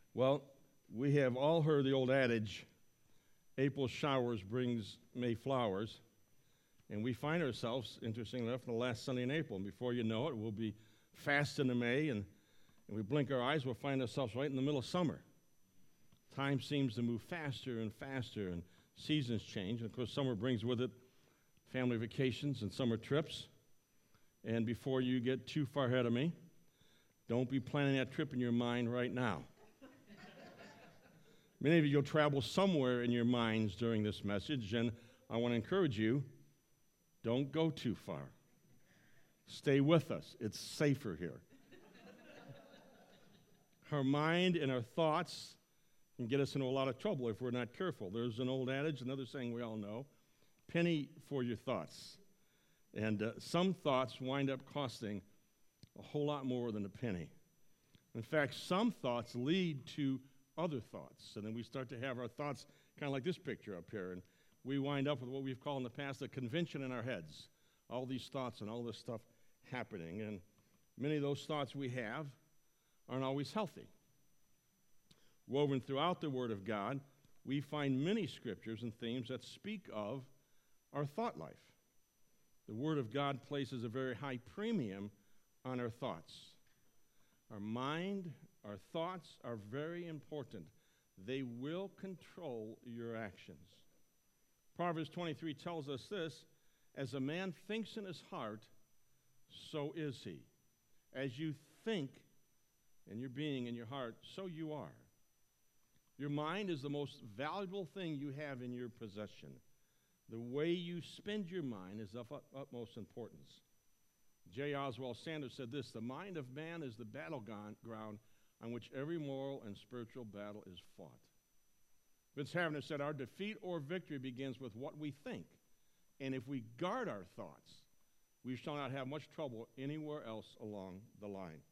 Well, we have all heard the old adage, April showers brings May flowers, and we find ourselves, interestingly enough, in the last Sunday in April. And before you know it, we'll be fast into May, and we blink our eyes, we'll find ourselves right in the middle of summer. Time seems to move faster and faster, and seasons change. And of course, summer brings with it family vacations and summer trips. And before you get too far ahead of me, don't be planning that trip in your mind right now. Many of you will travel somewhere in your minds during this message, and I want to encourage you, don't go too far. Stay with us. It's safer here. Our mind and our thoughts can get us into a lot of trouble if we're not careful. There's an old adage, another saying we all know, penny for your thoughts. And some thoughts wind up costing a whole lot more than a penny. In fact, some thoughts lead to other thoughts. And then we start to have our thoughts kind of like this picture up here. And we wind up with what we've called in the past a convention in our heads. All these thoughts and all this stuff happening. And many of those thoughts we have aren't always healthy. Woven throughout the Word of God, we find many scriptures and themes that speak of our thought life. The Word of God places a very high premium on our thoughts. Our mind, our thoughts are very important. They will control your actions. Proverbs 23 tells us this, as a man thinks in his heart, so is he. As you think in your being, in your heart, so you are. Your mind is the most valuable thing you have in your possession. The way you spend your mind is of utmost importance. J. Oswald Sanders said this, the mind of man is the battleground on which every moral and spiritual battle is fought. Vince Havner said, our defeat or victory begins with what we think. And if we guard our thoughts, we shall not have much trouble anywhere else along the line.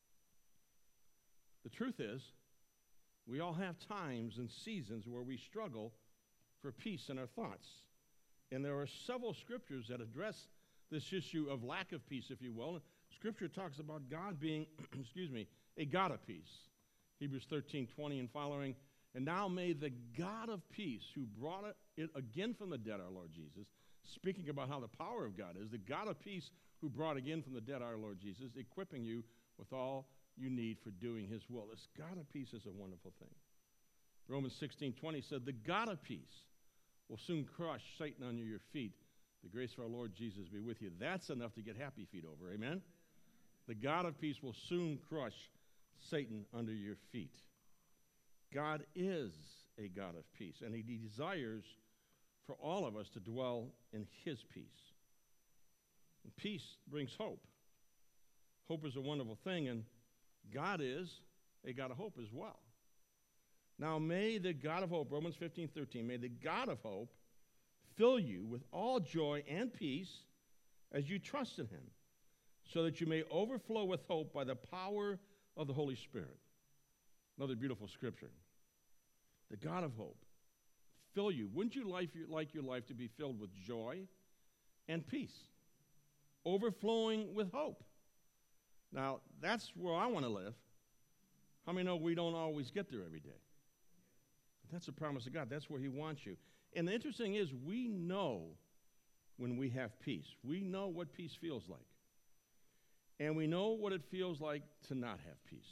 The truth is, we all have times and seasons where we struggle for peace in our thoughts. And there are several scriptures that address this issue of lack of peace, if you will. Scripture talks about God being, a God of peace. Hebrews 13:20 and following. And now may the God of peace, who brought it again from the dead, our Lord Jesus, speaking about how the power of God is, the God of peace who brought again from the dead our Lord Jesus, equipping you with all you need for doing his will. This God of peace is a wonderful thing. Romans 16:20 said, the God of peace will soon crush Satan under your feet. The grace of our Lord Jesus be with you. That's enough to get happy feet over, amen? The God of peace will soon crush Satan under your feet. God is a God of peace, and he desires for all of us to dwell in his peace. And peace brings hope. Hope is a wonderful thing, and God is a God of hope as well. Now may the God of hope, Romans 15:13, may the God of hope fill you with all joy and peace as you trust in him, so that you may overflow with hope by the power of the Holy Spirit. Another beautiful scripture. The God of hope fill you. Wouldn't you like your life to be filled with joy and peace, overflowing with hope? Now, that's where I want to live. How many know we don't always get there every day? But that's a promise of God. That's where he wants you. And the interesting is, we know when we have peace. We know what peace feels like. And we know what it feels like to not have peace.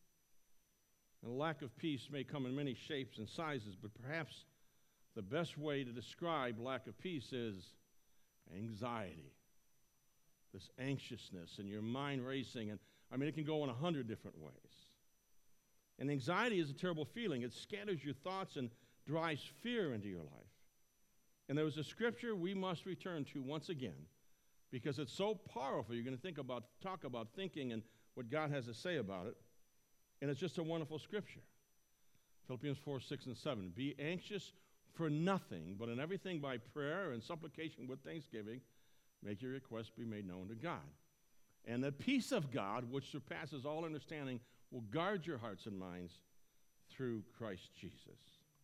And a lack of peace may come in many shapes and sizes, but perhaps the best way to describe lack of peace is anxiety. This anxiousness and your mind racing. And it can go in 100 different ways. And anxiety is a terrible feeling. It scatters your thoughts and drives fear into your life. And there was a scripture we must return to once again, because it's so powerful. You're going to talk about thinking and what God has to say about it. And it's just a wonderful scripture. Philippians 4:6 and 7. Be anxious for nothing, but in everything by prayer and supplication with thanksgiving, make your requests be made known to God. And the peace of God, which surpasses all understanding, will guard your hearts and minds through Christ Jesus.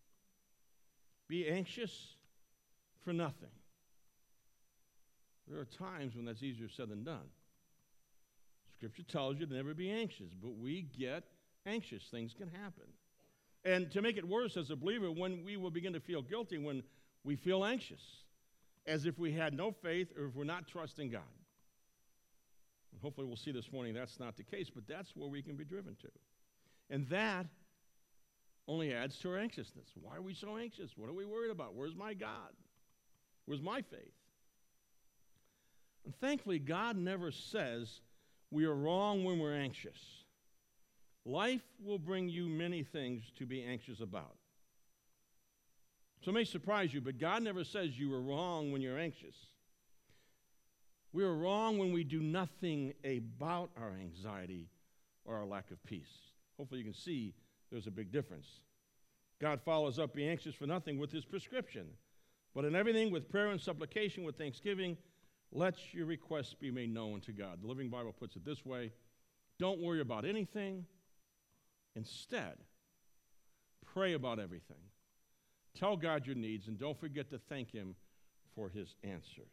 Be anxious for nothing. There are times when that's easier said than done. Scripture tells you to never be anxious, but we get anxious. Things can happen. And to make it worse as a believer, when we will begin to feel guilty when we feel anxious, as if we had no faith or if we're not trusting God. And hopefully we'll see this morning that's not the case, but that's where we can be driven to. And that only adds to our anxiousness. Why are we so anxious? What are we worried about? Where's my God? Where's my faith? And thankfully, God never says we are wrong when we're anxious. Life will bring you many things to be anxious about. So it may surprise you, but God never says you are wrong when you're anxious. We are wrong when we do nothing about our anxiety or our lack of peace. Hopefully you can see there's a big difference. God follows up, be anxious for nothing, with his prescription. But in everything, with prayer and supplication, with thanksgiving, let your requests be made known to God. The Living Bible puts it this way: don't worry about anything. Instead, pray about everything. Tell God your needs, and don't forget to thank him for his answers.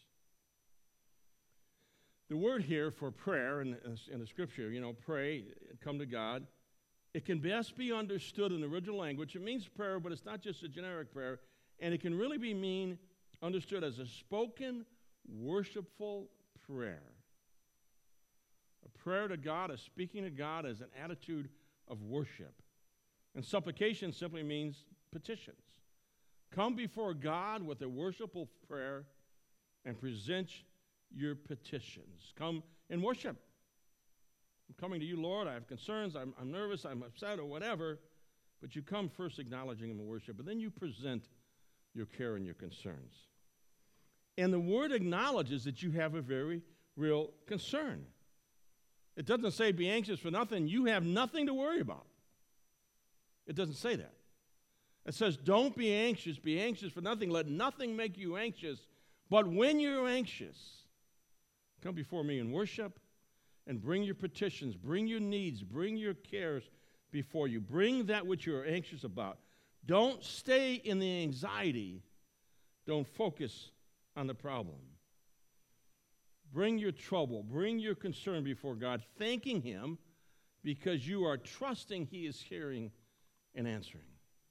The word here for prayer in the scripture, pray, come to God, it can best be understood in the original language. It means prayer, but it's not just a generic prayer, and it can really be understood as a spoken, worshipful prayer. A prayer to God, a speaking to God as an attitude of worship. And supplication simply means petitions. Come before God with a worshipful prayer and present your petitions. Come and worship. I'm coming to you, Lord. I have concerns. I'm nervous. I'm upset or whatever. But you come first acknowledging him in worship, and then you present your care and your concerns. And the word acknowledges that you have a very real concern. It doesn't say be anxious for nothing. You have nothing to worry about. It doesn't say that. It says don't be anxious for nothing. Let nothing make you anxious. But when you're anxious, come before me in worship and bring your petitions, bring your needs, bring your cares before you. Bring that which you're anxious about. Don't stay in the anxiety. Don't focus on the problem. Bring your trouble, bring your concern before God, thanking him because you are trusting he is hearing and answering.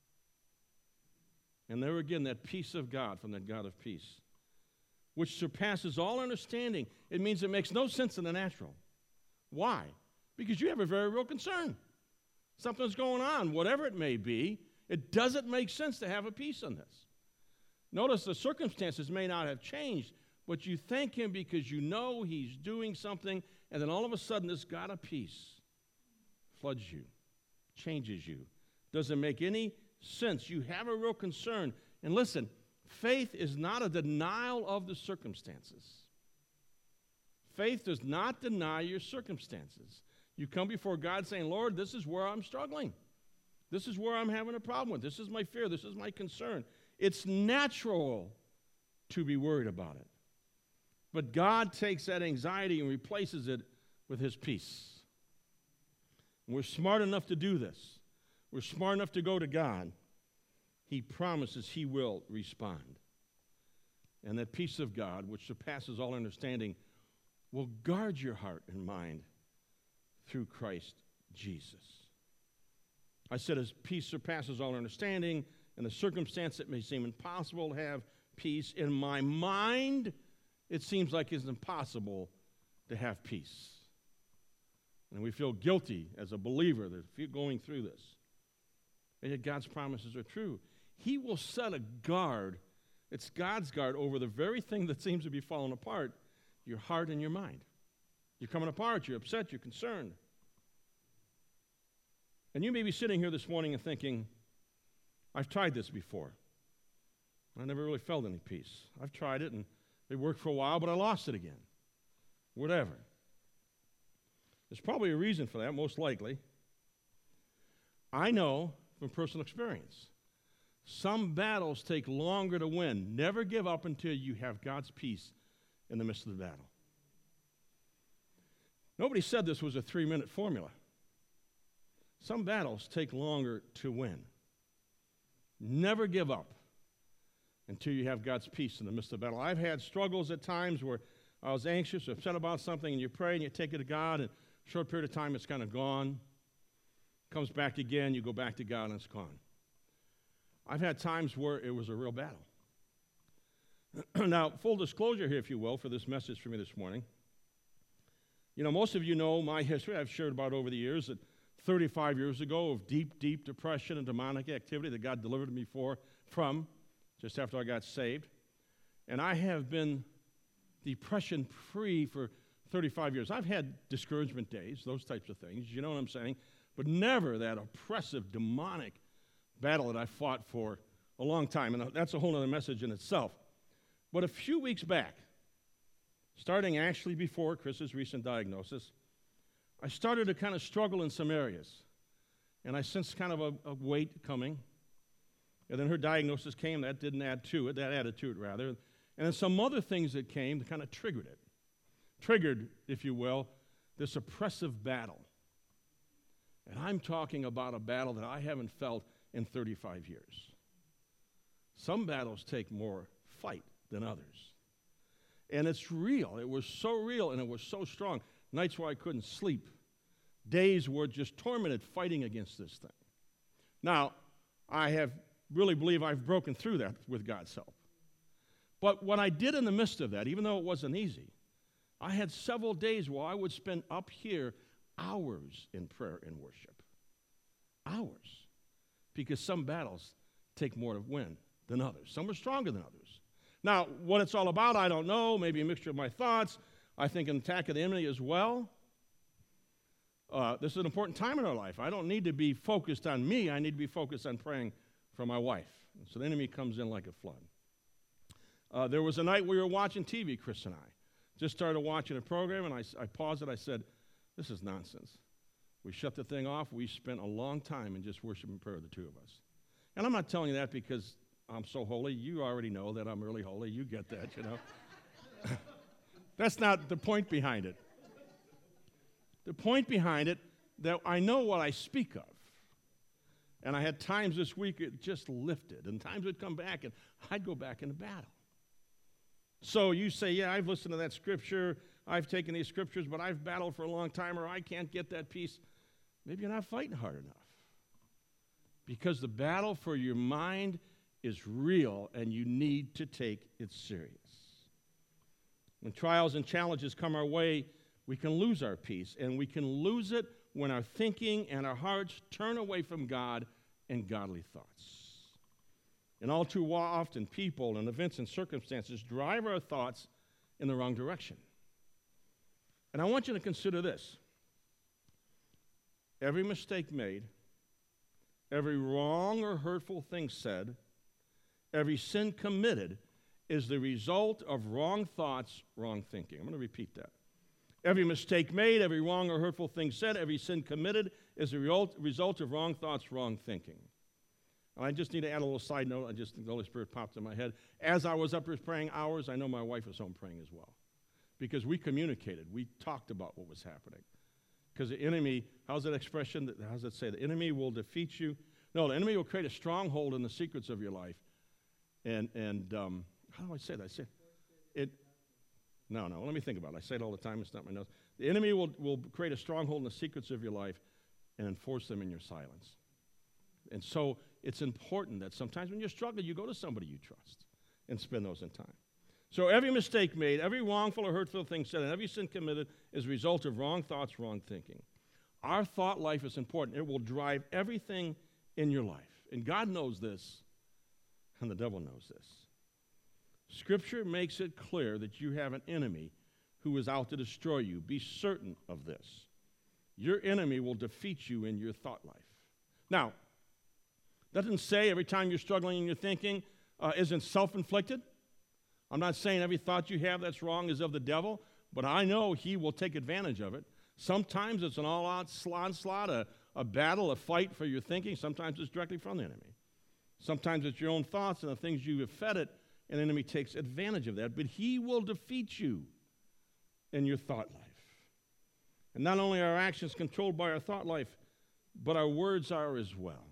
And there again, that peace of God from that God of peace, which surpasses all understanding. It means it makes no sense in the natural. Why? Because you have a very real concern. Something's going on, whatever it may be. It doesn't make sense to have a peace in this. Notice the circumstances may not have changed, but you thank him because you know he's doing something, and then all of a sudden this God of peace floods you, changes you. Doesn't make any sense. You have a real concern. And listen, faith is not a denial of the circumstances. Faith does not deny your circumstances. You come before God saying, Lord, this is where I'm struggling. This is where I'm having a problem with. This is my fear. This is my concern. It's natural to be worried about it. But God takes that anxiety and replaces it with his peace. And we're smart enough to do this. We're smart enough to go to God. He promises he will respond. And that peace of God, which surpasses all understanding, will guard your heart and mind through Christ Jesus. I said his peace surpasses all understanding. In the circumstance it may seem impossible to have peace. In my mind, it seems like it's impossible to have peace. And we feel guilty as a believer that going through this. And yet God's promises are true. He will set a guard. It's God's guard over the very thing that seems to be falling apart, your heart and your mind. You're coming apart, you're upset, you're concerned. And you may be sitting here this morning and thinking, I've tried this before. I never really felt any peace. I've tried it and it worked for a while, but I lost it again. Whatever. There's probably a reason for that, most likely. I know from personal experience, some battles take longer to win. Never give up until you have God's peace in the midst of the battle. Nobody said this was a 3-minute formula. Some battles take longer to win. Never give up until you have God's peace in the midst of the battle. I've had struggles at times where I was anxious or upset about something, and you pray and you take it to God, and a short period of time it's kind of gone. Comes back again, you go back to God, and it's gone. I've had times where it was a real battle. Now, full disclosure here, if you will, for this message for me this morning. You know, most of you know my history. I've shared about over the years that 35 years ago of deep, deep depression and demonic activity that God delivered me from just after I got saved. And I have been depression-free for 35 years. I've had discouragement days, those types of things, you know what I'm saying? But never that oppressive, demonic battle that I fought for a long time. And that's a whole other message in itself. But a few weeks back, starting actually before Chris's recent diagnosis, I started to kind of struggle in some areas. And I sensed kind of a weight coming. And then her diagnosis came. That didn't add to it. That added to it, rather. And then some other things that came that kind of triggered it. Triggered, if you will, this oppressive battle. And I'm talking about a battle that I haven't felt in 35 years. Some battles take more fight than others. And it's real. It was so real, and it was so strong. Nights where I couldn't sleep. Days were just tormented fighting against this thing. Now, I really believe I've broken through that with God's help. But what I did in the midst of that, even though it wasn't easy, I had several days where I would spend up here hours in prayer and worship. Hours. Because some battles take more to win than others. Some are stronger than others. Now, what it's all about, I don't know. Maybe a mixture of my thoughts. I think an attack of the enemy as well. This is an important time in our life. I don't need to be focused on me. I need to be focused on praying for my wife. And so the enemy comes in like a flood. There was a night we were watching TV, Chris and I. Just started watching a program, and I paused it. I said, this is nonsense. We shut the thing off. We spent a long time in just worship and prayer, the two of us. And I'm not telling you that because I'm so holy. You already know that I'm really holy. You get that, you know. That's not the point behind it. The point behind it, that I know what I speak of. And I had times this week it just lifted, and times it would come back, and I'd go back into battle. So you say, yeah, I've listened to that scripture, I've taken these scriptures, but I've battled for a long time, or I can't get that peace. Maybe you're not fighting hard enough. Because the battle for your mind is real, and you need to take it serious. When trials and challenges come our way, we can lose our peace, and we can lose it when our thinking and our hearts turn away from God and godly thoughts. And all too often, people and events and circumstances drive our thoughts in the wrong direction. And I want you to consider this. Every mistake made, every wrong or hurtful thing said, every sin committed is the result of wrong thoughts, wrong thinking. I'm going to repeat that. Every mistake made, every wrong or hurtful thing said, every sin committed is the result of wrong thoughts, wrong thinking. And I just need to add a little side note. The Holy Spirit popped in my head. As I was up here praying hours, I know my wife was home praying as well. Because we communicated. We talked about what was happening. Because the enemy, how's that expression? How does it say? The enemy will defeat you. No, the enemy will create a stronghold in the secrets of your life. And how do I say that? I say it. No, let me think about it. I say it all the time. It's not my notes. The enemy will create a stronghold in the secrets of your life and enforce them in your silence. And so it's important that sometimes when you're struggling, you go to somebody you trust and spend those in time. So every mistake made, every wrongful or hurtful thing said, and every sin committed is a result of wrong thoughts, wrong thinking. Our thought life is important. It will drive everything in your life. And God knows this, and the devil knows this. Scripture makes it clear that you have an enemy who is out to destroy you. Be certain of this. Your enemy will defeat you in your thought life. Now, that doesn't say every time you're struggling in your thinking isn't self-inflicted. I'm not saying every thought you have that's wrong is of the devil, but I know he will take advantage of it. Sometimes it's an all-out onslaught, a battle, a fight for your thinking. Sometimes it's directly from the enemy. Sometimes it's your own thoughts and the things you have fed it, and the enemy takes advantage of that. But he will defeat you in your thought life. And not only are our actions controlled by our thought life, but our words are as well.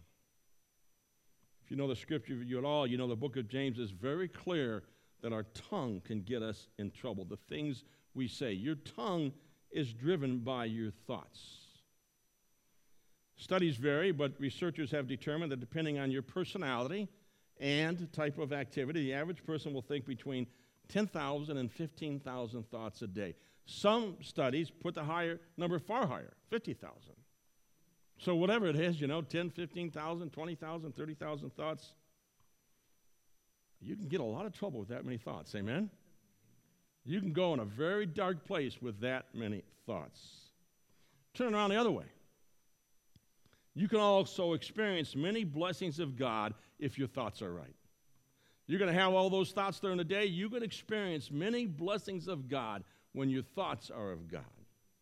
If you know the scripture at all, you know the book of James is very clear that our tongue can get us in trouble. The things we say. Your tongue is driven by your thoughts. Studies vary, but researchers have determined that depending on your personality and type of activity, the average person will think between 10,000 and 15,000 thoughts a day. Some studies put the higher number far higher, 50,000. So whatever it is, 10, 15,000, 20,000, 30,000 thoughts, you can get a lot of trouble with that many thoughts, amen? You can go in a very dark place with that many thoughts. Turn around the other way. You can also experience many blessings of God if your thoughts are right. You're going to have all those thoughts during the day. You can experience many blessings of God when your thoughts are of God.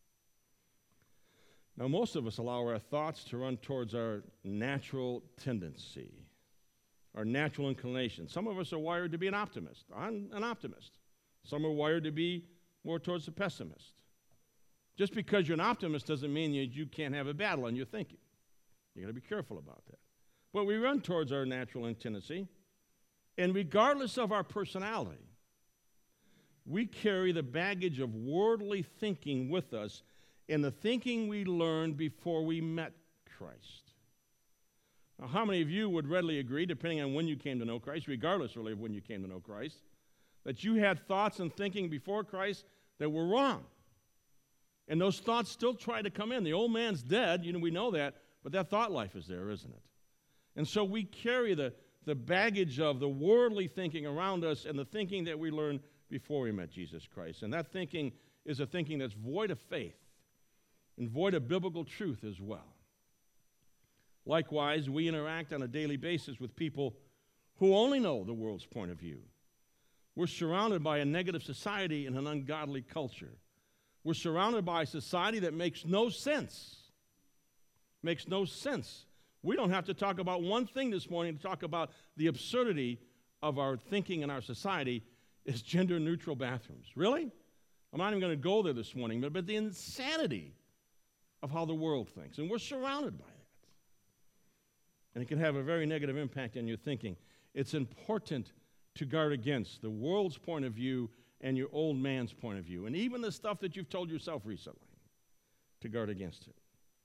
Now, most of us allow our thoughts to run towards our natural tendency, our natural inclination. Some of us are wired to be an optimist. I'm an optimist. Some are wired to be more towards the pessimist. Just because you're an optimist doesn't mean you can't have a battle in your thinking. You got to be careful about that. But we run towards our natural tendency, and regardless of our personality, we carry the baggage of worldly thinking with us and the thinking we learned before we met Christ. Now, how many of you would readily agree, depending on when you came to know Christ, regardless really of when you came to know Christ, that you had thoughts and thinking before Christ that were wrong? And those thoughts still try to come in. The old man's dead, we know that, but that thought life is there, isn't it? And so we carry the baggage of the worldly thinking around us and the thinking that we learned before we met Jesus Christ. And that thinking is a thinking that's void of faith and void of biblical truth as well. Likewise, we interact on a daily basis with people who only know the world's point of view. We're surrounded by a negative society and an ungodly culture. We're surrounded by a society that makes no sense. Makes no sense. We don't have to talk about one thing this morning to talk about the absurdity of our thinking in our society is gender-neutral bathrooms. Really? I'm not even going to go there this morning, but the insanity of how the world thinks. And we're surrounded by that. And it can have a very negative impact on your thinking. It's important to guard against the world's point of view and your old man's point of view, and even the stuff that you've told yourself recently, to guard against it.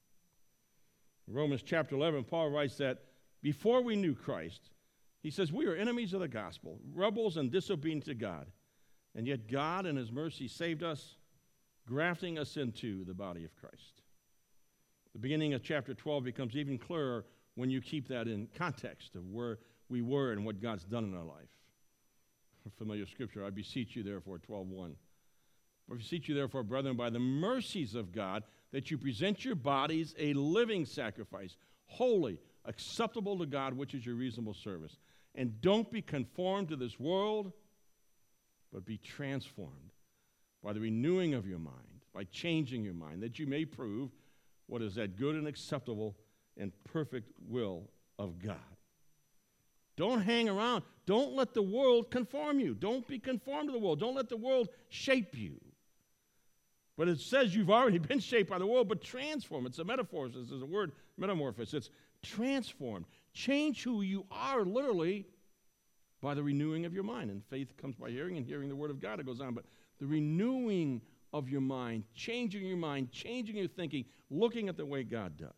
In Romans chapter 11, Paul writes that before we knew Christ, he says, we are enemies of the gospel, rebels and disobedient to God, and yet God in his mercy saved us, grafting us into the body of Christ. The beginning of chapter 12 becomes even clearer when you keep that in context of where we were and what God's done in our life. A familiar scripture, I beseech you therefore, 12:1. I beseech you therefore, brethren, by the mercies of God, that you present your bodies a living sacrifice, holy, acceptable to God, which is your reasonable service. And don't be conformed to this world, but be transformed by the renewing of your mind, by changing your mind, that you may prove what is that good and acceptable and perfect will of God. Don't hang around. Don't let the world conform you. Don't be conformed to the world. Don't let the world shape you. But it says you've already been shaped by the world, but transform. It's a metaphor. It's a word, metamorphosis. It's transformed. Change who you are, literally, by the renewing of your mind. And faith comes by hearing, and hearing the word of God. It goes on. But the renewing of your mind, changing your thinking, looking at the way God does.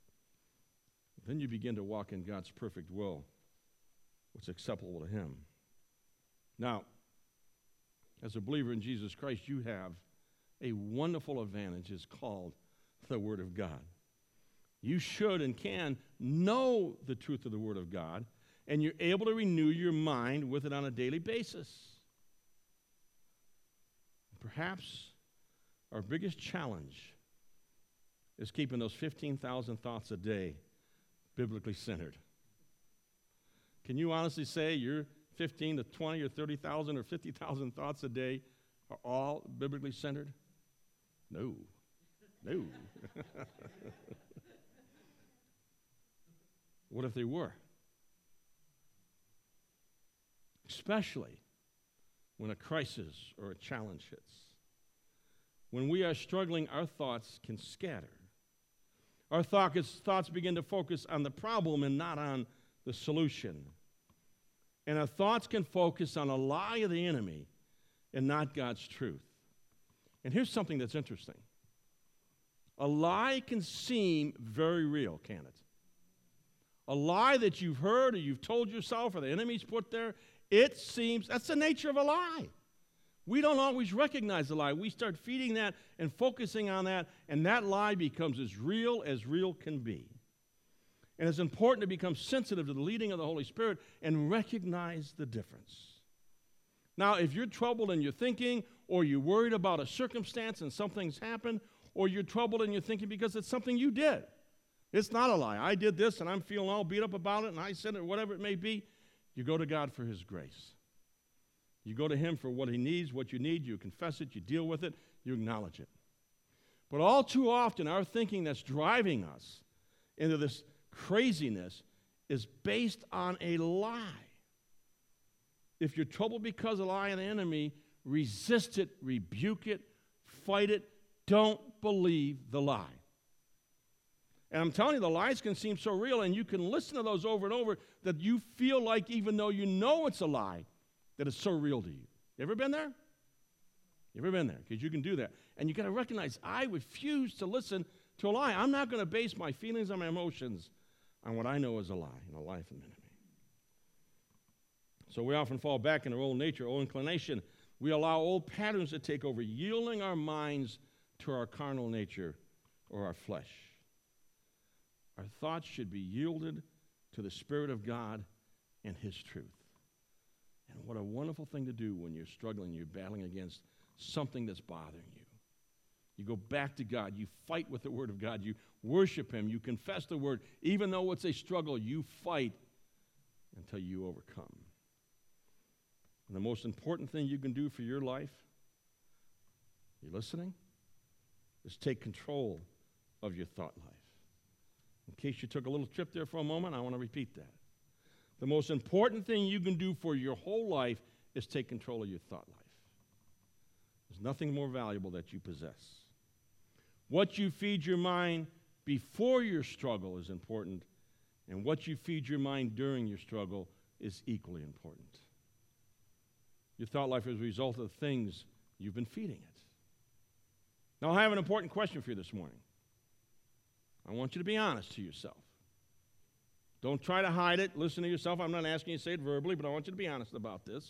Then you begin to walk in God's perfect will, what's acceptable to him. Now, as a believer in Jesus Christ, you have a wonderful advantage. It's called the Word of God. You should and can know the truth of the Word of God, and you're able to renew your mind with it on a daily basis. Perhaps our biggest challenge is keeping those 15,000 thoughts a day biblically centered. Can you honestly say your 15 to 20 or 30,000 or 50,000 thoughts a day are all biblically centered? No. What if they were? Especially when a crisis or a challenge hits. When we are struggling, our thoughts can scatter. Our thoughts begin to focus on the problem and not on the solution. And our thoughts can focus on a lie of the enemy and not God's truth. And here's something that's interesting. A lie can seem very real, can it? A lie that you've heard or you've told yourself or the enemy's put there, it seems, that's the nature of a lie. We don't always recognize the lie. We start feeding that and focusing on that, and that lie becomes as real can be. And it's important to become sensitive to the leading of the Holy Spirit and recognize the difference. Now, if you're troubled in your thinking, or you're worried about a circumstance and something's happened, or you're troubled in your thinking because it's something you did, it's not a lie. I did this, and I'm feeling all beat up about it, and I said it, whatever it may be, you go to God for His grace. You go to Him for what He needs, what you need. You confess it, you deal with it, you acknowledge it. But all too often, our thinking that's driving us into this craziness is based on a lie. If you're troubled because of a lie of the enemy, resist it, rebuke it, fight it. Don't believe the lie. And I'm telling you, the lies can seem so real, and you can listen to those over and over that you feel like, even though you know it's a lie, that it's so real to you. You ever been there? You ever been there? Because you can do that. And you got to recognize, I refuse to listen to a lie. I'm not going to base my feelings and my emotions on what I know is a lie and a lie from the enemy. So we often fall back in our old nature, old inclination. We allow old patterns to take over, yielding our minds to our carnal nature or our flesh. Our thoughts should be yielded to the Spirit of God and His truth. And what a wonderful thing to do when you're struggling, you're battling against something that's bothering you. You go back to God. You fight with the Word of God. You worship Him. You confess the Word. Even though it's a struggle, you fight until you overcome. And the most important thing you can do for your life, you listening, is take control of your thought life. In case you took a little trip there for a moment, I want to repeat that. The most important thing you can do for your whole life is take control of your thought life. There's nothing more valuable that you possess. What you feed your mind before your struggle is important, and what you feed your mind during your struggle is equally important. Your thought life is a result of the things you've been feeding it. Now, I have an important question for you this morning. I want you to be honest to yourself. Don't try to hide it. Listen to yourself. I'm not asking you to say it verbally, but I want you to be honest about this.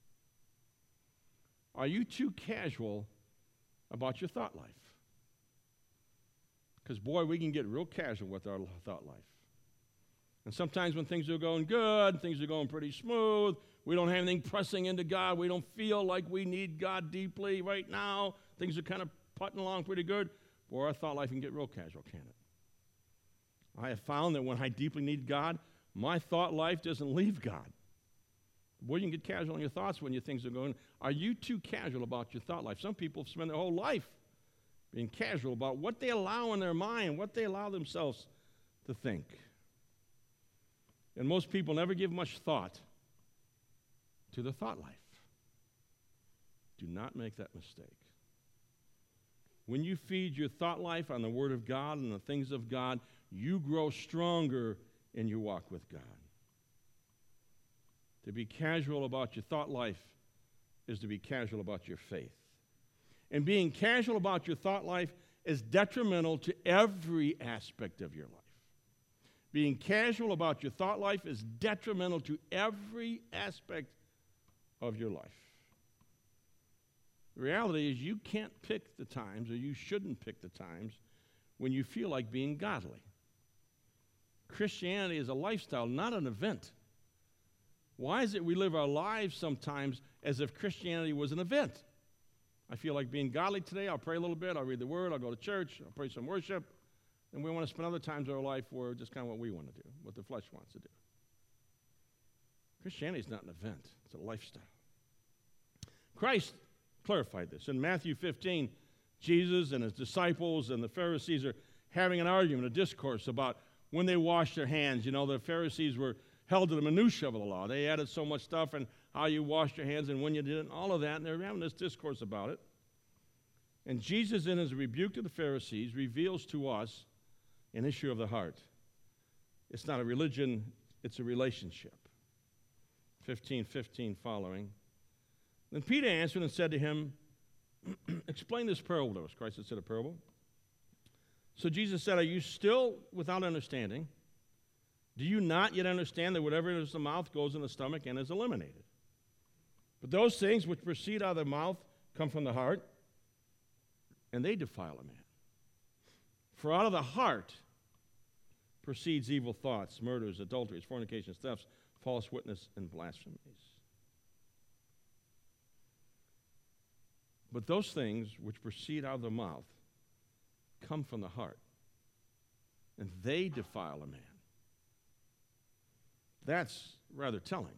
Are you too casual about your thought life? Because, boy, we can get real casual with our thought life. And sometimes when things are going good, things are going pretty smooth, we don't have anything pressing into God, we don't feel like we need God deeply right now, things are kind of putting along pretty good, boy, our thought life can get real casual, can't it? I have found that when I deeply need God, my thought life doesn't leave God. Boy, you can get casual in your thoughts when your things are going. Are you too casual about your thought life? Some people spend their whole life being casual about what they allow in their mind, what they allow themselves to think. And most people never give much thought to their thought life. Do not make that mistake. When you feed your thought life on the Word of God and the things of God, you grow stronger in your walk with God. To be casual about your thought life is to be casual about your faith. And being casual about your thought life is detrimental to every aspect of your life. Being casual about your thought life is detrimental to every aspect of your life. The reality is you can't pick the times, or you shouldn't pick the times, when you feel like being godly. Christianity is a lifestyle, not an event. Why is it we live our lives sometimes as if Christianity was an event? I feel like being godly today, I'll pray a little bit, I'll read the Word, I'll go to church, I'll pray some worship, and we want to spend other times of our life where just kind of what we want to do, what the flesh wants to do. Christianity is not an event, it's a lifestyle. Christ clarified this. In Matthew 15, Jesus and his disciples and the Pharisees are having an argument, a discourse about when they wash their hands. You know, the Pharisees were held to the minutiae of the law. They added so much stuff and how you washed your hands and when you didn't, all of that, and they're having this discourse about it. And Jesus, in his rebuke to the Pharisees, reveals to us an issue of the heart. It's not a religion, it's a relationship. 15:15 following. Then Peter answered and said to him, explain this parable to us. Christ had said a parable. So Jesus said, are you still without understanding? Do you not yet understand that whatever enters the mouth goes in the stomach and is eliminated? But those things which proceed out of the mouth come from the heart, and they defile a man. For out of the heart proceeds evil thoughts, murders, adulteries, fornications, thefts, false witness, and blasphemies. But those things which proceed out of the mouth come from the heart, and they defile a man. That's rather telling.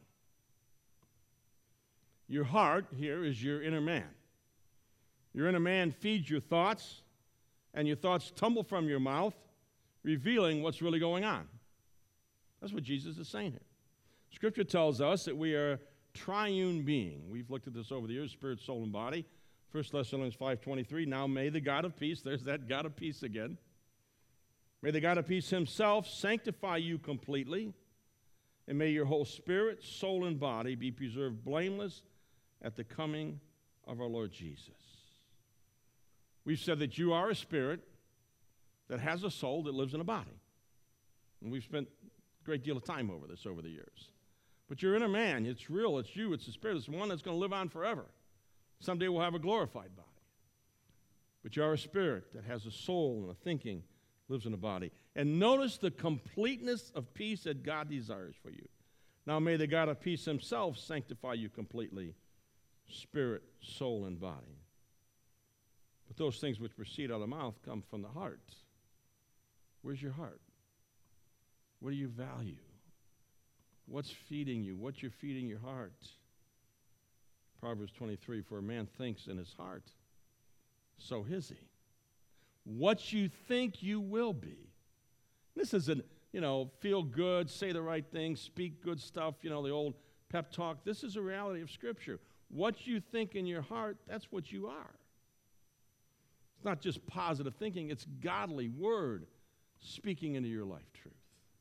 Your heart here is your inner man. Your inner man feeds your thoughts, and your thoughts tumble from your mouth, revealing what's really going on. That's what Jesus is saying here. Scripture tells us that we are a triune being. We've looked at this over the years, spirit, soul, and body. 1 Thessalonians 5:23, now may the God of peace, there's that God of peace again, may the God of peace himself sanctify you completely, and may your whole spirit, soul, and body be preserved blameless at the coming of our Lord Jesus. We've said that you are a spirit that has a soul that lives in a body. And we've spent a great deal of time over this over the years. But your inner man, it's real, it's you, it's the spirit, it's the one that's going to live on forever. Someday we'll have a glorified body. But you are a spirit that has a soul and a thinking, lives in a body. And notice the completeness of peace that God desires for you. Now may the God of peace himself sanctify you completely, spirit, soul, and body. But those things which proceed out of the mouth come from the heart. Where's your heart? What do you value? What's feeding you? What you're feeding your heart? Proverbs 23, for a man thinks in his heart, so is he. What you think you will be. This isn't, feel good, say the right thing, speak good stuff, the old pep talk. This is a reality of Scripture. What you think in your heart, that's what you are. It's not just positive thinking, it's godly word speaking into your life truth.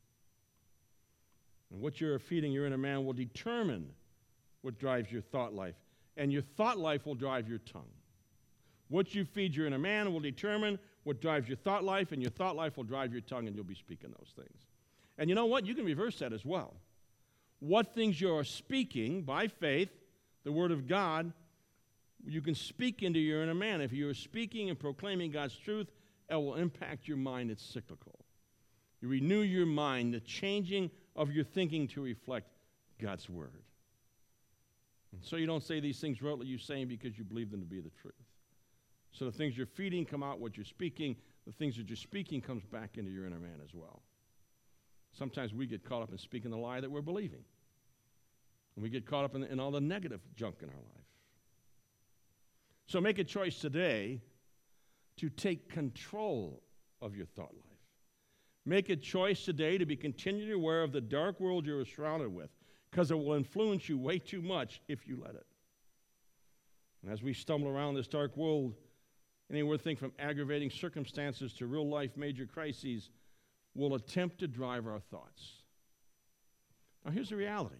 And what you're feeding your inner man will determine what drives your thought life. And your thought life will drive your tongue. What you feed your inner man will determine what drives your thought life, and your thought life will drive your tongue, and you'll be speaking those things. And you know what? You can reverse that as well. What things you are speaking by faith, the Word of God, you can speak into your inner man. If you are speaking and proclaiming God's truth, it will impact your mind. It's cyclical. You renew your mind, the changing of your thinking to reflect God's Word. And so you don't say these things rotely, you say them because you believe them to be the truth. So the things you're feeding come out what you're speaking. The things that you're speaking comes back into your inner man as well. Sometimes we get caught up in speaking the lie that we're believing. And we get caught up in all the negative junk in our life. So make a choice today to take control of your thought life. Make a choice today to be continually aware of the dark world you're surrounded with, because it will influence you way too much if you let it. And as we stumble around this dark world, anything from aggravating circumstances to real-life major crises will attempt to drive our thoughts. Now, here's the reality.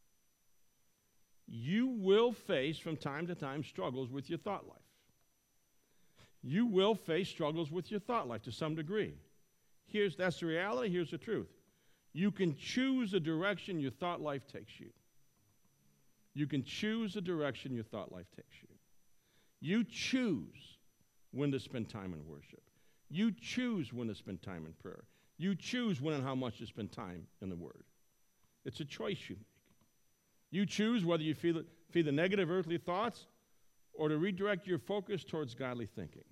You will face, from time to time, struggles with your thought life. You will face struggles with your thought life to some degree. That's the reality. Here's the truth. You can choose the direction your thought life takes you. You can choose the direction your thought life takes you. You choose when to spend time in worship. You choose when to spend time in prayer. You choose when and how much to spend time in the Word. It's a choice you make. You choose whether you feed the negative earthly thoughts or to redirect your focus towards godly thinking.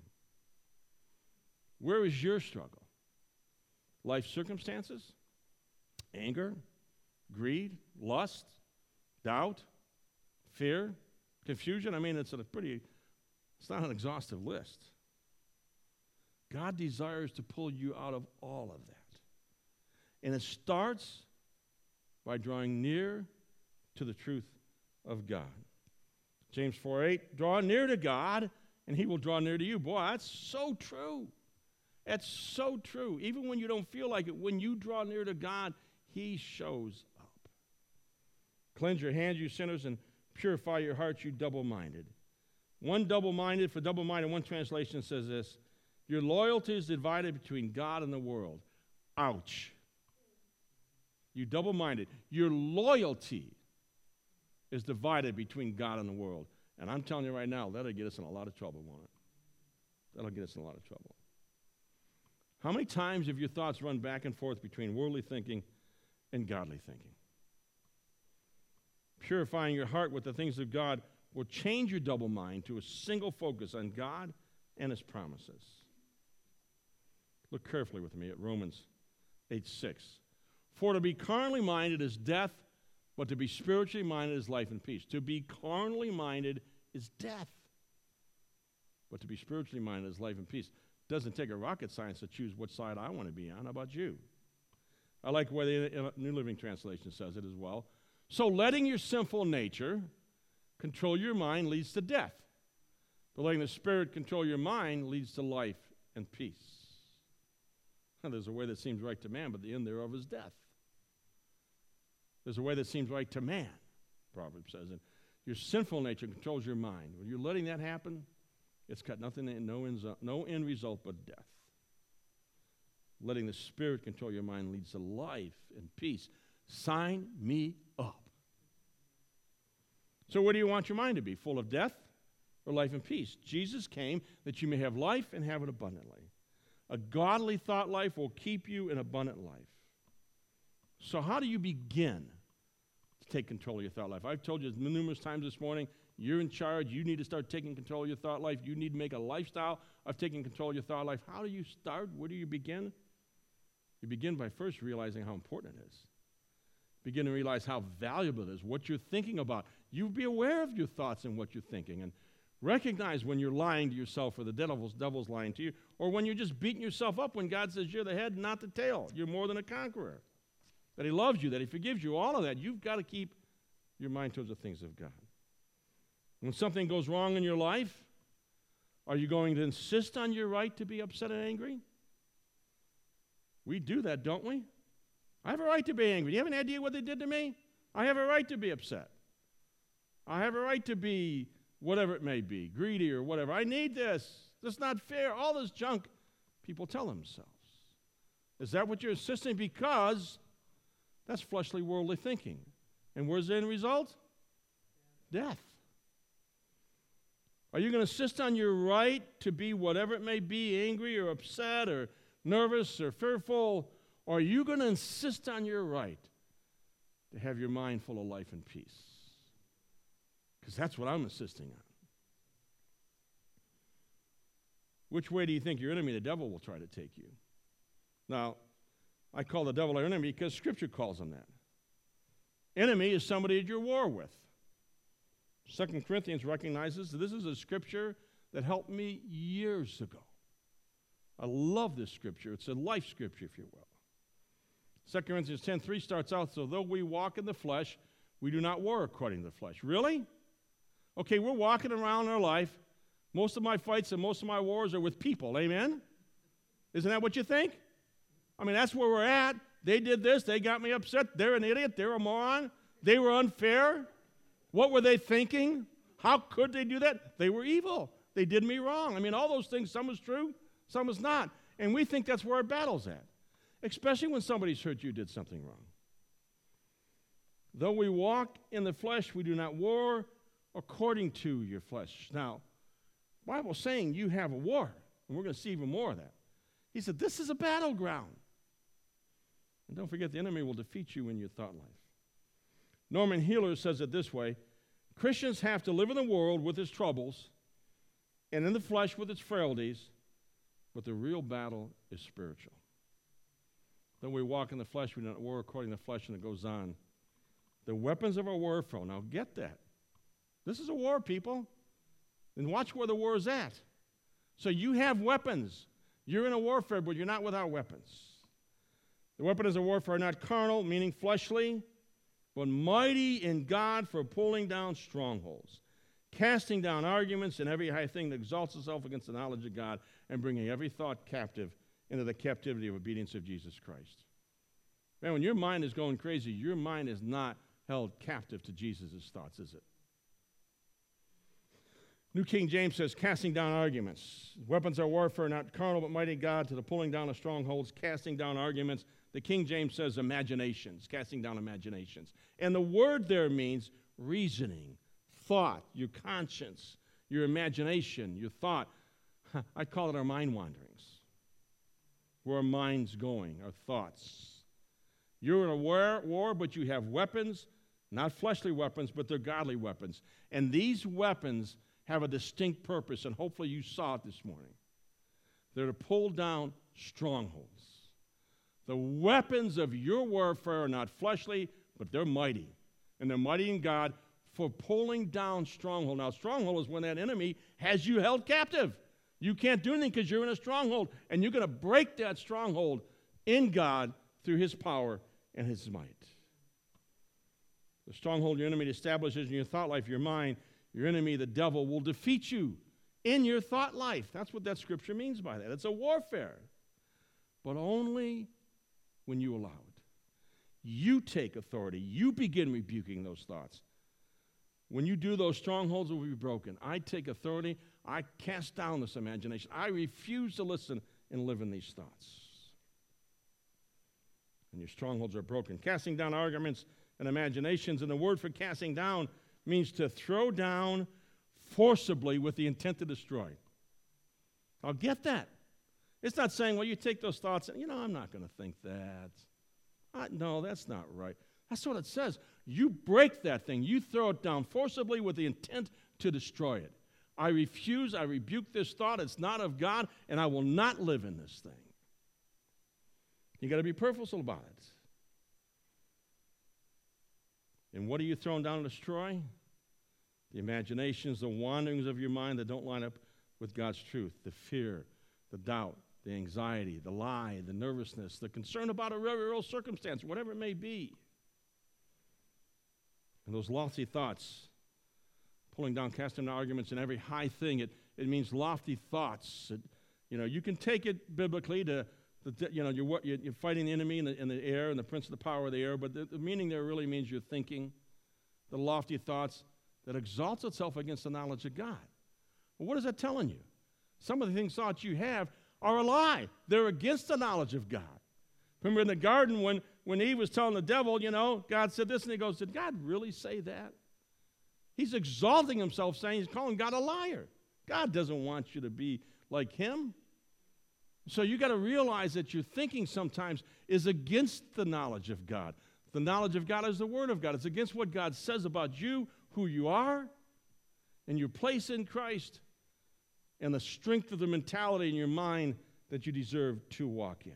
Where is your struggle? Life circumstances? Anger? Greed? Lust? Doubt? Fear? Confusion? It's not an exhaustive list. God desires to pull you out of all of that. And it starts by drawing near to the truth of God. James 4:8, draw near to God, and he will draw near to you. Boy, that's so true. That's so true. Even when you don't feel like it, when you draw near to God, he shows up. Cleanse your hands, you sinners, and purify your hearts, you double-minded. One double-minded, one translation says this, Your loyalty is divided between God and the world. Ouch. You double-minded. Your loyalty is divided between God and the world. And I'm telling you right now, that'll get us in a lot of trouble, won't it? That'll get us in a lot of trouble. How many times have your thoughts run back and forth between worldly thinking and godly thinking? Purifying your heart with the things of God will change your double mind to a single focus on God and His promises. Look carefully with me at Romans 8:6. For to be carnally minded is death, but to be spiritually minded is life and peace. To be carnally minded is death, but to be spiritually minded is life and peace. It doesn't take a rocket science to choose what side I want to be on. How about you? I like the way the New Living Translation says it as well. So letting your sinful nature control your mind leads to death, but letting the Spirit control your mind leads to life and peace. Now, there's a way that seems right to man, but the end thereof is death. There's a way that seems right to man, Proverbs says. And your sinful nature controls your mind. When you're letting that happen, it's got nothing, no end result but death. Letting the Spirit control your mind leads to life and peace. Sign me up. So where do you want your mind to be? Full of death or life and peace? Jesus came that you may have life and have it abundantly. A godly thought life will keep you in abundant life. So how do you begin to take control of your thought life? I've told you numerous times this morning, you're in charge. You need to start taking control of your thought life. You need to make a lifestyle of taking control of your thought life. How do you start? Where do you begin? You begin by first realizing how important it is. Begin to realize how valuable it is, what you're thinking about. You be aware of your thoughts and what you're thinking, and recognize when you're lying to yourself or the devil's lying to you, or when you're just beating yourself up when God says you're the head, not the tail. You're more than a conqueror. That He loves you, that He forgives you, all of that. You've got to keep your mind towards the things of God. When something goes wrong in your life, are you going to insist on your right to be upset and angry? We do that, don't we? I have a right to be angry. Do you have any idea what they did to me? I have a right to be upset. I have a right to be whatever it may be, greedy or whatever. I need this. This is not fair. All this junk people tell themselves. Is that what you're insisting? Because that's fleshly, worldly thinking. And where's the end result? Death. Are you going to insist on your right to be whatever it may be, angry or upset or nervous or fearful? Or are you going to insist on your right to have your mind full of life and peace? Because that's what I'm insisting on. Which way do you think your enemy, the devil, will try to take you? Now, I call the devil our enemy because Scripture calls him that. Enemy is somebody at your war with. 2 Corinthians recognizes that this is a Scripture that helped me years ago. I love this Scripture. It's a life Scripture, if you will. 2 Corinthians 10:3 starts out, so though we walk in the flesh, we do not war according to the flesh. Really? Okay, we're walking around in our life. Most of my fights and most of my wars are with people. Amen? Isn't that what you think? I mean, that's where we're at. They did this. They got me upset. They're an idiot. They're a moron. They were unfair. What were they thinking? How could they do that? They were evil. They did me wrong. I mean, all those things, some is true, some is not. And we think that's where our battle's at, especially when somebody's hurt you, did something wrong. Though we walk in the flesh, we do not war according to your flesh. Now, the Bible's saying you have a war, and we're going to see even more of that. He said, this is a battleground. And don't forget, the enemy will defeat you in your thought life. Norman Healer says it this way: Christians have to live in the world with its troubles and in the flesh with its frailties, but the real battle is spiritual. Though we walk in the flesh, we do not war according to the flesh, and it goes on. The weapons of our warfare. Now get that. This is a war, people. And watch where the war is at. So you have weapons. You're in a warfare, but you're not without weapons. The weapons of warfare are not carnal, meaning fleshly, but mighty in God for pulling down strongholds, casting down arguments and every high thing that exalts itself against the knowledge of God, and bringing every thought captive into the captivity of obedience of Jesus Christ. Man, when your mind is going crazy, your mind is not held captive to Jesus' thoughts, is it? New King James says, casting down arguments. Weapons of warfare, not carnal, but mighty God, to the pulling down of strongholds, casting down arguments. The King James says imaginations, casting down imaginations. And the word there means reasoning, thought, your conscience, your imagination, your thought. I call it our mind wanderings. Where our mind's going, our thoughts. You're in a war, but you have weapons, not fleshly weapons, but they're godly weapons. And these weapons have a distinct purpose, and hopefully you saw it this morning. They're to pull down strongholds. The weapons of your warfare are not fleshly, but they're mighty. And they're mighty in God for pulling down stronghold. Now, stronghold is when that enemy has you held captive. You can't do anything because you're in a stronghold, and you're going to break that stronghold in God through his power and his might. The stronghold your enemy establishes in your thought life, your mind, your enemy, the devil, will defeat you in your thought life. That's what that scripture means by that. It's a warfare, but only when you allow it. You take authority. You begin rebuking those thoughts. When you do, those strongholds will be broken. I take authority. I cast down this imagination. I refuse to listen and live in these thoughts. And your strongholds are broken. Casting down arguments and imaginations. And the word for casting down means to throw down forcibly with the intent to destroy. I'll get that. It's not saying, well, you take those thoughts and, I'm not going to think that. No, that's not right. That's what it says. You break that thing. You throw it down forcibly with the intent to destroy it. I refuse, I rebuke this thought. It's not of God, and I will not live in this thing. You got to be purposeful about it. And what are you throwing down to destroy? The imaginations, the wanderings of your mind that don't line up with God's truth, the fear, the doubt, the anxiety, the lie, the nervousness, the concern about a real circumstance, whatever it may be. And those lofty thoughts, pulling down, casting down arguments and every high thing, it means lofty thoughts. You can take it biblically to, you're fighting the enemy in the air and the prince of the power of the air, but the meaning there really means you're thinking the lofty thoughts that exalts itself against the knowledge of God. Well, what is that telling you? Some of the thoughts you have are a lie. They're against the knowledge of God. Remember in the garden when Eve was telling the devil, God said this, and he goes, did God really say that? He's exalting himself, saying he's calling God a liar. God doesn't want you to be like him. So you got to realize that your thinking sometimes is against the knowledge of God. The knowledge of God is the Word of God. It's against what God says about you, who you are, and your place in Christ, and the strength of the mentality in your mind that you deserve to walk in.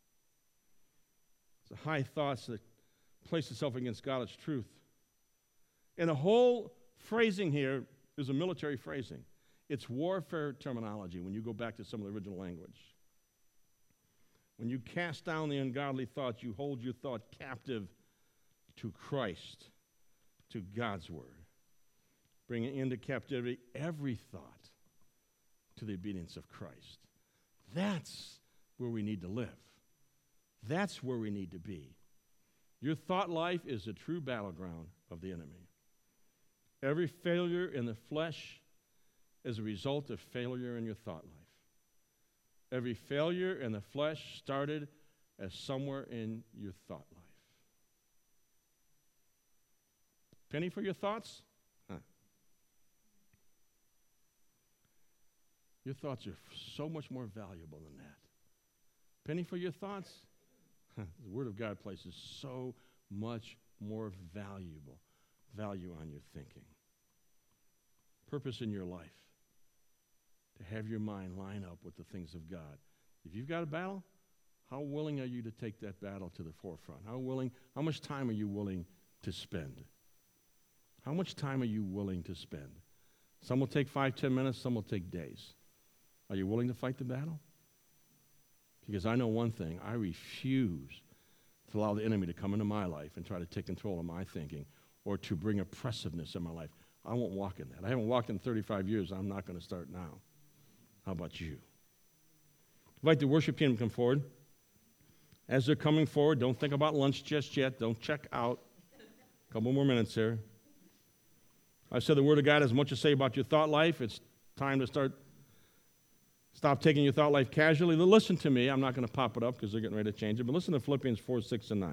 It's the high thoughts that place itself against God's truth. And the whole phrasing here is a military phrasing. It's warfare terminology when you go back to some of the original language. When you cast down the ungodly thoughts, you hold your thought captive to Christ, to God's Word. Bringing into captivity every thought to the obedience of Christ. That's where we need to live. That's where we need to be. Your thought life is a true battleground of the enemy. Every failure in the flesh is a result of failure in your thought life. Every failure in the flesh started as somewhere in your thought life. Penny for your thoughts? Your thoughts are so much more valuable than that. Penny for your thoughts? The Word of God places so much more value on your thinking. Purpose in your life. To have your mind line up with the things of God. If you've got a battle, how willing are you to take that battle to the forefront? How much time are you willing to spend? How much time are you willing to spend? Some will take 5-10 minutes, some will take days. Are you willing to fight the battle? Because I know one thing, I refuse to allow the enemy to come into my life and try to take control of my thinking or to bring oppressiveness in my life. I won't walk in that. I haven't walked in 35 years. I'm not going to start now. How about you? Invite the worship team to come forward. As they're coming forward, don't think about lunch just yet. Don't check out. A couple more minutes here. I said the Word of God has much to say about your thought life. It's time to stop taking your thought life casually. Listen to me. I'm not going to pop it up because they're getting ready to change it, but listen to Philippians 4, 6, and 9.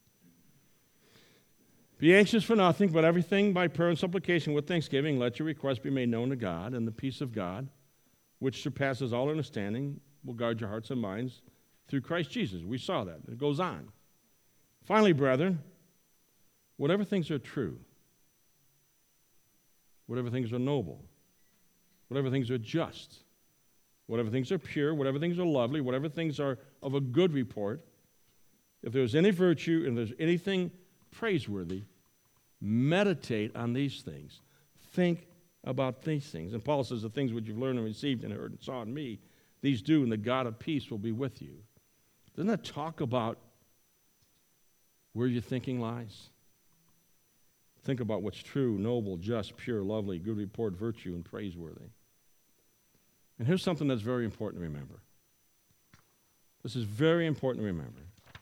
Be anxious for nothing, but everything by prayer and supplication with thanksgiving, let your requests be made known to God, and the peace of God, which surpasses all understanding, will guard your hearts and minds through Christ Jesus. We saw that. It goes on. Finally, brethren, whatever things are true, whatever things are noble, whatever things are just, whatever things are pure, whatever things are lovely, whatever things are of a good report, if there's any virtue and there's anything praiseworthy, meditate on these things. Think about these things. And Paul says the things which you've learned and received and heard and saw in me, these do, and the God of peace will be with you. Doesn't that talk about where your thinking lies? Think about what's true, noble, just, pure, lovely, good report, virtue, and praiseworthy. And here's something that's very important to remember. This is very important to remember.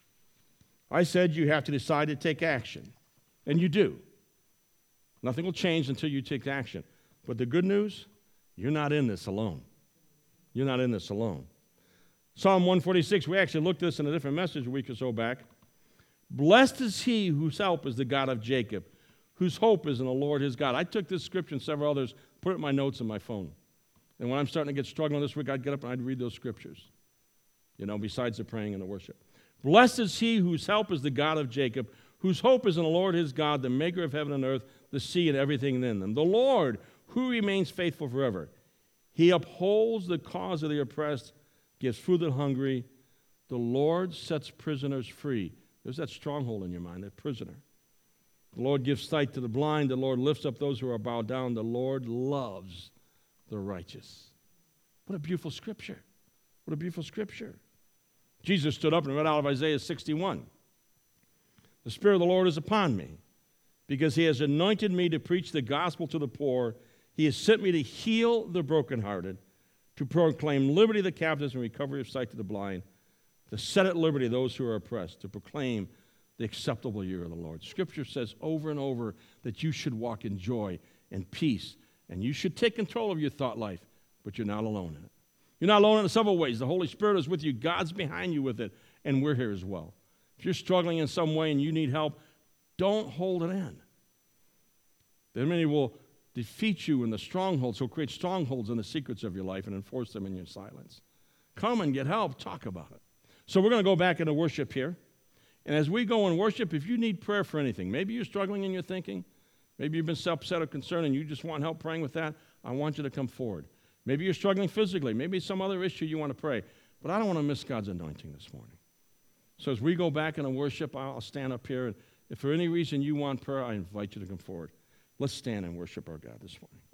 I said you have to decide to take action, and you do. Nothing will change until you take action. But the good news, you're not in this alone. You're not in this alone. Psalm 146, we actually looked at this in a different message a week or so back. Blessed is he whose help is the God of Jacob, whose hope is in the Lord his God. I took this scripture and several others, put it in my notes on my phone. And when I'm starting to get struggling this week, I'd get up and I'd read those scriptures, besides the praying and the worship. Blessed is he whose help is the God of Jacob, whose hope is in the Lord his God, the maker of heaven and earth, the sea and everything in them. The Lord, who remains faithful forever. He upholds the cause of the oppressed, gives food to the hungry. The Lord sets prisoners free. There's that stronghold in your mind, that prisoner. The Lord gives sight to the blind. The Lord lifts up those who are bowed down. The Lord loves the righteous. What a beautiful scripture. What a beautiful scripture. Jesus stood up and read out of Isaiah 61. The Spirit of the Lord is upon me, because he has anointed me to preach the gospel to the poor. He has sent me to heal the brokenhearted, to proclaim liberty to the captives and recovery of sight to the blind, to set at liberty those who are oppressed, to proclaim the acceptable year of the Lord. Scripture says over and over that you should walk in joy and peace, and you should take control of your thought life, but you're not alone in it. You're not alone in several ways. The Holy Spirit is with you. God's behind you with it, and we're here as well. If you're struggling in some way and you need help, don't hold it in. The enemy will defeat you in the strongholds. He'll create strongholds in the secrets of your life and enforce them in your silence. Come and get help. Talk about it. So we're going to go back into worship here. And as we go in worship, if you need prayer for anything, maybe you're struggling in your thinking, maybe you've been upset or concerned and you just want help praying with that, I want you to come forward. Maybe you're struggling physically. Maybe some other issue you want to pray. But I don't want to miss God's anointing this morning. So as we go back into worship, I'll stand up here. And if for any reason you want prayer, I invite you to come forward. Let's stand and worship our God this morning.